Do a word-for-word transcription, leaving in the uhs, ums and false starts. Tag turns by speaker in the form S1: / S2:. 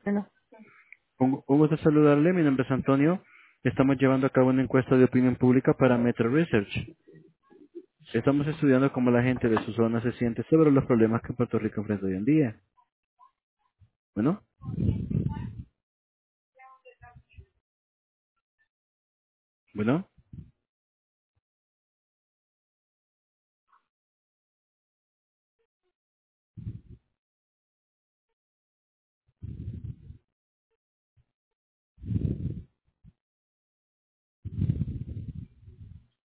S1: Bueno,
S2: Un, un gusto saludarle, mi nombre es Antonio. Estamos llevando a cabo una encuesta de opinión pública para Metro Research. Estamos estudiando cómo la gente de su zona se siente sobre los problemas que Puerto Rico enfrenta hoy en día. Bueno, bueno.